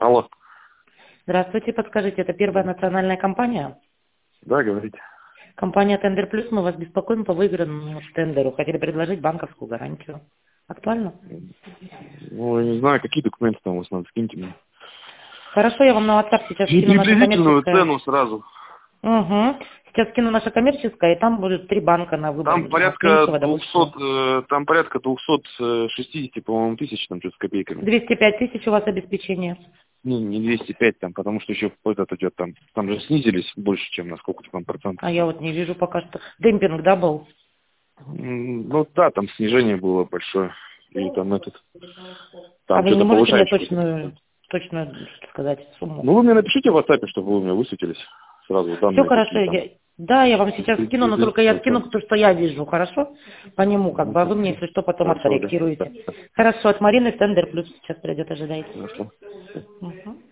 Алло. Здравствуйте, подскажите, это первая национальная компания? Да, говорите. Компания Тендер Плюс, мы вас беспокоим по выигранному тендеру. Хотели предложить банковскую гарантию. Актуально? Ну, я не знаю, какие документы там у вас надо, скиньте мне. Хорошо, я вам на WhatsApp сейчас скину наше Приблизительную коммерческое. цену сразу. Угу. Сейчас скину наше коммерческое, и там будут 3 банка на выбор. Там От порядка меньшего до высшего. 200, там порядка 260, по-моему, тысяч, там что-то с копейками. 205 тысяч у вас обеспечение. Не 205 там, потому что еще этот идет там же снизились больше, чем на сколько-то там процентов. А я вот не вижу пока что. Демпинг, да, был? Ну да, там снижение было большое. И там А там вы не что-то можете мне повышаешь. точную сказать сумму? Ну вы мне напишите в WhatsApp, чтобы вы у меня высветились сразу Все данные хорошо, какие там. да, я вам сейчас скину, но только я скину то, что я вижу, хорошо? По нему, как бы, а вы мне, если что, потом Хорошо, да. откорректируете. Хорошо, от Марины Тендер Плюс сейчас придет, ожидайте. Хорошо. Мгм.